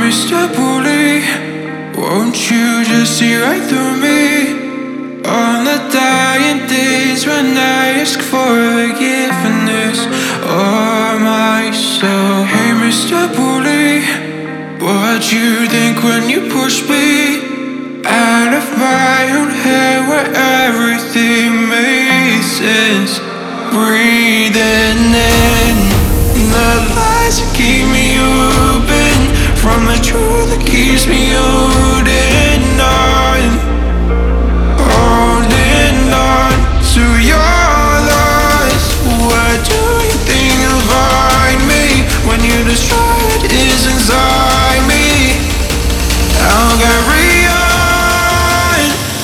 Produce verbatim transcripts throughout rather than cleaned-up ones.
mister Bully, won't you just see right through me? On the dying days when I ask for forgiveness or myself. Hey mister Bully, what'd you think when you pushed me out of my own head where everything made sense? Breathing in the lies that keep me open from the truth that keeps me holding on, holding on to your lies. What do you think you'll find me when you destroy what is inside me? I'll carry on.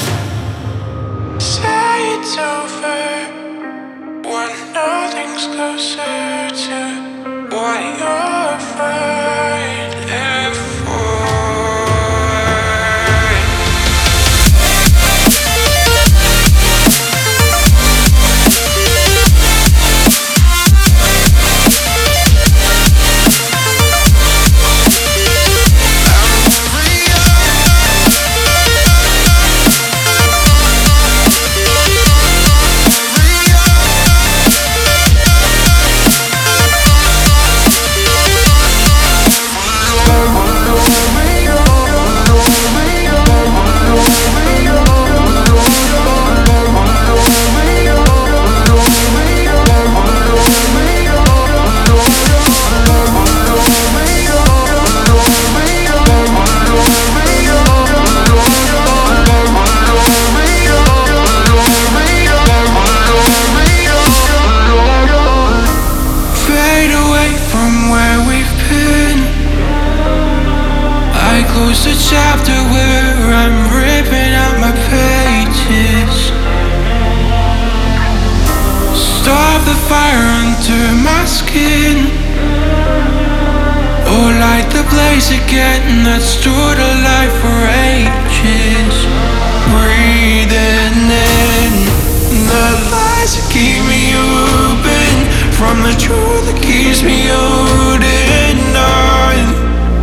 Say it's over when nothing's closer to what you're fighting for. Close the chapter where I'm ripping out my pages. Stop the fire under my skin, or light the blaze again that stood alive for ages. Breathing in the lies that keep me open from the truth that keeps me holding on,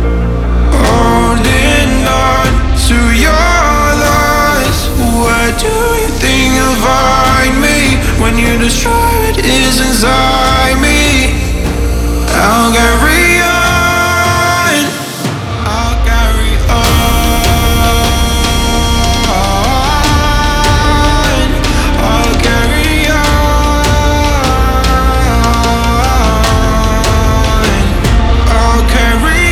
holding on to your lies. Where do you think you'll find me when you destroy what is inside me? I'll carry on, I'll carry on, I'll carry on, I'll carry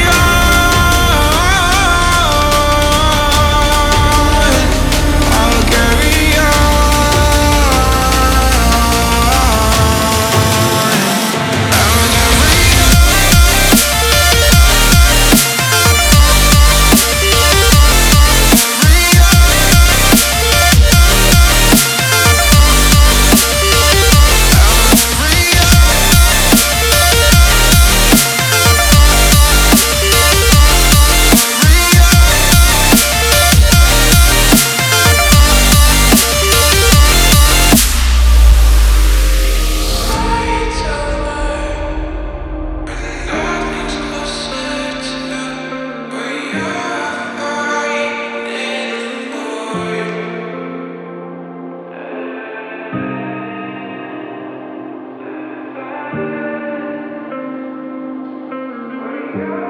Yeah.